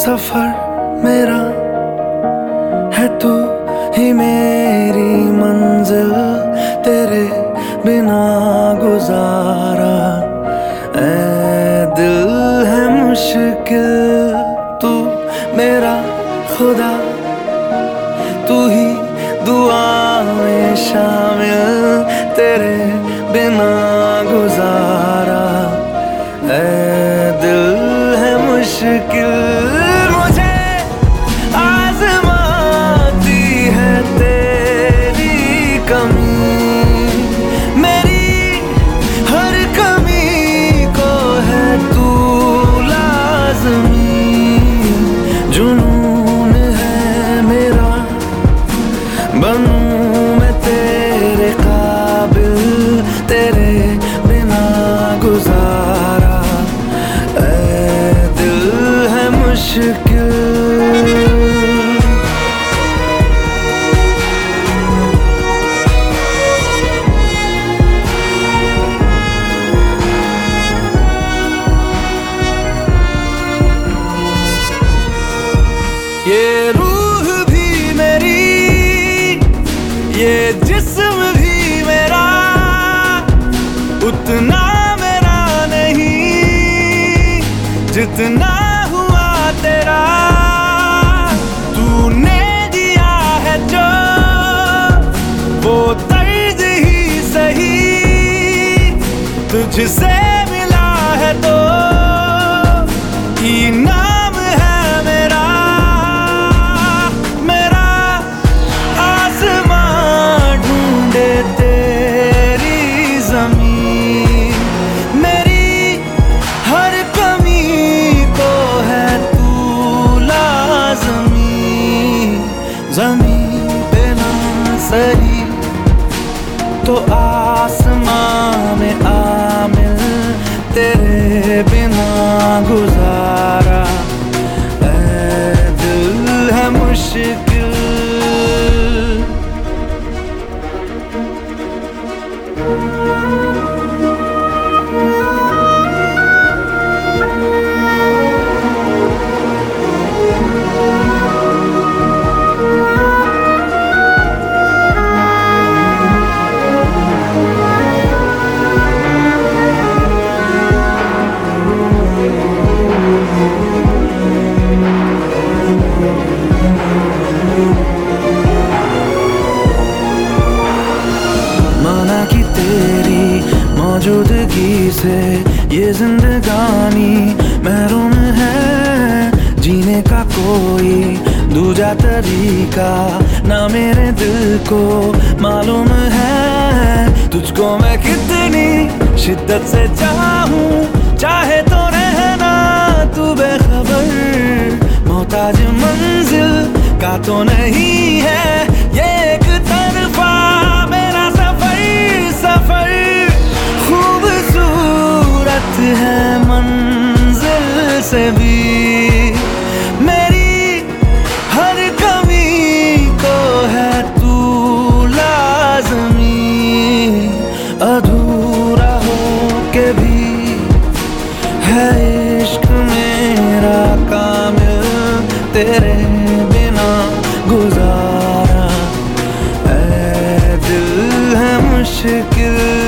सफर मेरा है, तू ही मेरी मंजिल, तेरे बिना गुजारा ऐ दिल है मुश्किल। तू मेरा खुदा, तू ही दुआ में शामिल, तेरे बिना गुजारा ऐ दिल है मुश्किल। मुझे आज़माती है तेरी कमी, मेरी हर कमी को है तू लाज़मी। जुनून है मेरा, बनूं मैं तेरे काबिल, तेरे बिना गुजारा ऐ दिल है मुश्किल। ये रूह भी मेरी, ये जिस्म भी मेरा, उतना मेरा नहीं जितना हुआ तेरा। तूने दिया है जो वो तर्ज ही सही, तुझसे मिला है तो इनाम है मेरा। मेरा आसमां ढूंढे तेरी ज़मीन, मेरी हर कमी को है तू लाज़मी। ज़मीन पे ना सही तो आसमां में आमिल, तेरे बिना गुजारा ऐ दिल है मुश्किल। माना कि तेरी मौजूदगी से ये जिंदगानी महरूम है, जीने का कोई दूजा तरीका ना मेरे दिल को मालूम है। तुझको मैं कितनी शिद्दत से चाहूं, चाहे तो रहना तू बेखबर, मोहताज मंजिल का तो नहीं है ये एक तरफा मेरा सफर। खूबसूरत है मंजिल से भी, मेरी हर कमी को है तू लाज़मी। अधूरा हो के भी है इश्क मेरा कामिल, तेरे बिना गुजारा ऐ दिल है मुश्किल।